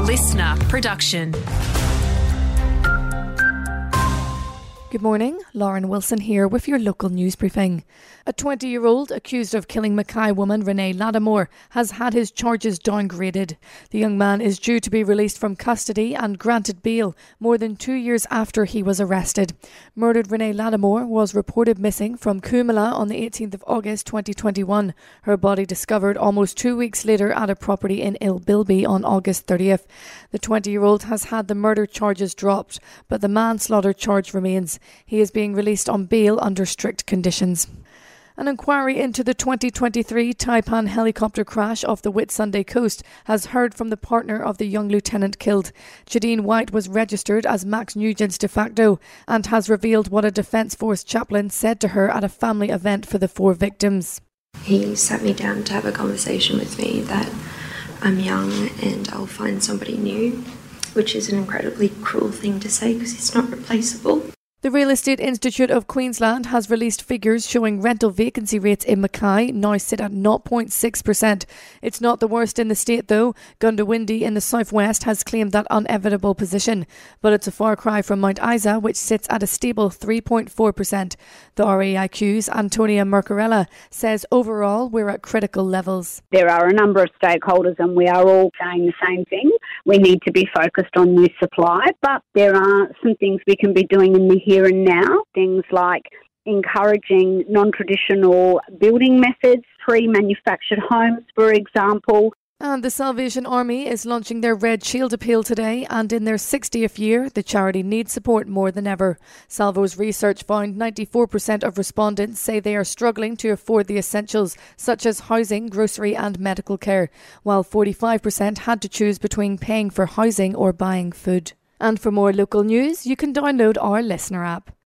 listener production. Good morning, Lauren Wilson here with your local news briefing. A 20-year-old accused of killing Mackay woman Renee Lattimore has had his charges downgraded. The young man is due to be released from custody and granted bail more than 2 years after he was arrested. Murdered Renee Lattimore was reported missing from Coomera on the 18th of August 2021. Her body discovered almost 2 weeks later at a property in Ilbilby on August 30th. The 20-year-old has had the murder charges dropped, but the manslaughter charge remains. He is being released on bail under strict conditions. An inquiry into the 2023 Taipan helicopter crash off the Whitsunday coast has heard from the partner of the young lieutenant killed. Jadine White was registered as Max Nugent's de facto and has revealed what a Defence Force chaplain said to her at a family event for the 4 victims. He sat me down to have a conversation with me that I'm young and I'll find somebody new, which is an incredibly cruel thing to say because it's not replaceable. The Real Estate Institute of Queensland has released figures showing rental vacancy rates in Mackay now sit at 0.6%. It's not the worst in the state though. Goondiwindi in the southwest has claimed that unenviable position, but it's a far cry from Mount Isa, which sits at a stable 3.4%. The RAIQ's Antonia Mercarella says overall we're at critical levels. There are a number of stakeholders and we are all saying the same thing. We need to be focused on new supply, but there are some things we can be doing in the here and now. Things like encouraging non-traditional building methods, pre-manufactured homes, for example. And the Salvation Army is launching their Red Shield appeal today, and in their 60th year, the charity needs support more than ever. Salvo's research found 94% of respondents say they are struggling to afford the essentials, such as housing, grocery and medical care, while 45% had to choose between paying for housing or buying food. And for more local news, you can download our listener app.